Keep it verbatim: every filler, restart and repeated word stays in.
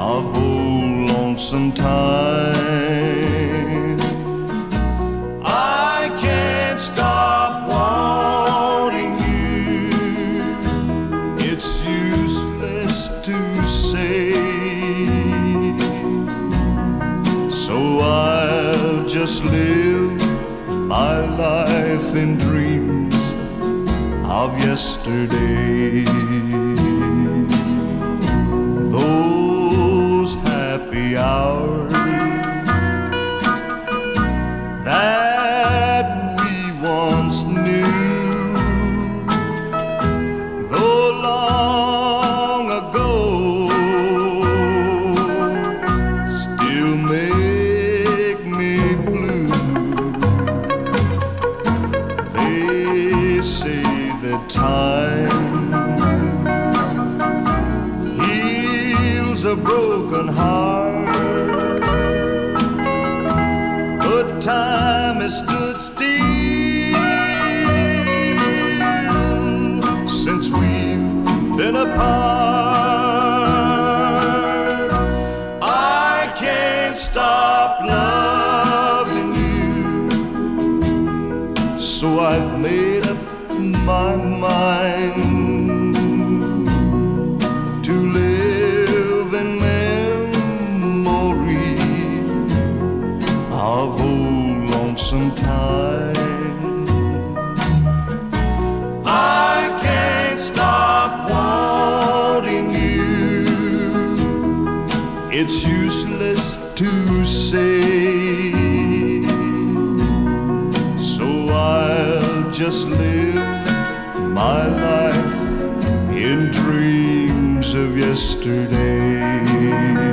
of old lonesome time. I can't stop wanting you. It's useless to say, so I'll just live my life in dreams of yesterday. Those happy hours that we once knew, though long ago, still make me blue. They say that time heals a broken heart, but time has stood still since we've been apart. I can't stop loving you, so I've made up my mind to live in memory of old lonesome time. I can't stop wanting you. It's useless to say, so I'll just live my life in dreams of yesterday.